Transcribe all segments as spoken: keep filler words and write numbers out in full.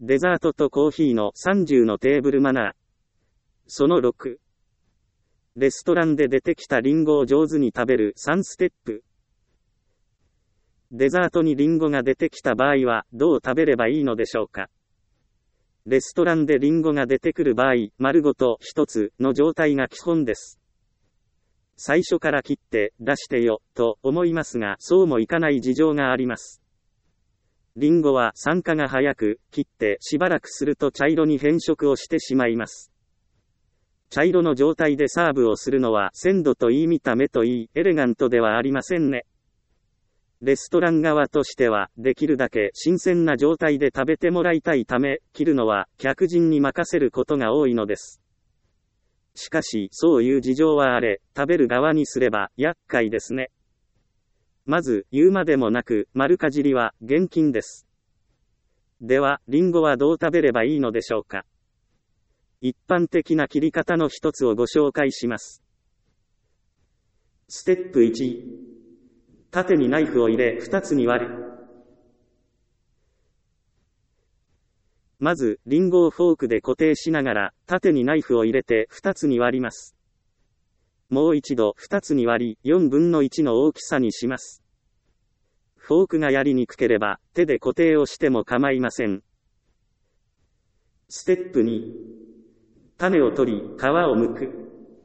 デザートとコーヒーのさんじゅうのテーブルマナー。そのろく。レストランで出てきたリンゴを上手に食べるさんステップ。デザートにリンゴが出てきた場合はどう食べればいいのでしょうか。レストランでリンゴが出てくる場合、丸ごと一つの状態が基本です。最初から切って出してよと思いますが、そうもいかない事情があります。リンゴは酸化が早く、切ってしばらくすると茶色に変色をしてしまいます。茶色の状態でサーブをするのは鮮度といい見た目といいエレガントではありませんね。レストラン側としては、できるだけ新鮮な状態で食べてもらいたいため、切るのは客人に任せることが多いのです。しかし、そういう事情はあれ、食べる側にすれば厄介ですね。まず、言うまでもなく、丸かじりは厳禁です。では、リンゴはどう食べればいいのでしょうか。一般的な切り方の一つをご紹介します。ステップいち。縦にナイフを入れ二つに割る。まず、リンゴをフォークで固定しながら、縦にナイフを入れて二つに割ります。もう一度二つに割り、四分の一の大きさにします。フォークがやりにくければ、手で固定をしても構いません。ステップに。種を取り、皮を剥く。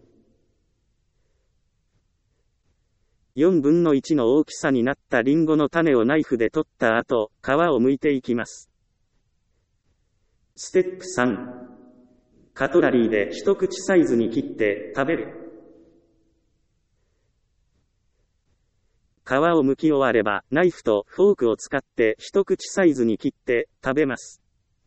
四分の一の大きさになったリンゴの種をナイフで取った後、皮を剥いていきます。ステップさん。カトラリーで一口サイズに切って食べる。皮を剥き終われば、ナイフとフォークを使って一口サイズに切って食べます。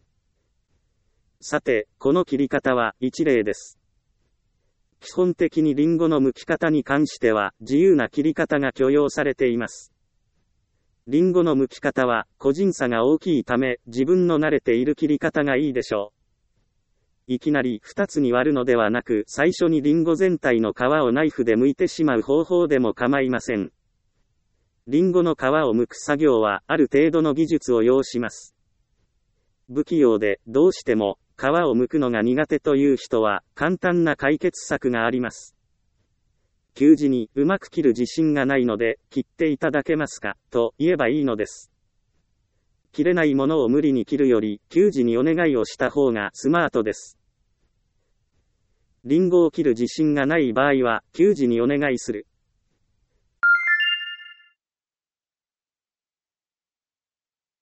さて、この切り方は一例です。基本的にリンゴの剥き方に関しては自由な切り方が許容されています。リンゴの剥き方は個人差が大きいため自分の慣れている切り方がいいでしょう。いきなり二つに割るのではなく最初にリンゴ全体の皮をナイフで剥いてしまう方法でも構いません。リンゴの皮を剥く作業はある程度の技術を要します。不器用でどうしても皮を剥くのが苦手という人は簡単な解決策があります。給仕にうまく切る自信がないので切っていただけますかと言えばいいのです。切れないものを無理に切るより給仕にお願いをした方がスマートです。リンゴを切る自信がない場合は給仕にお願いする。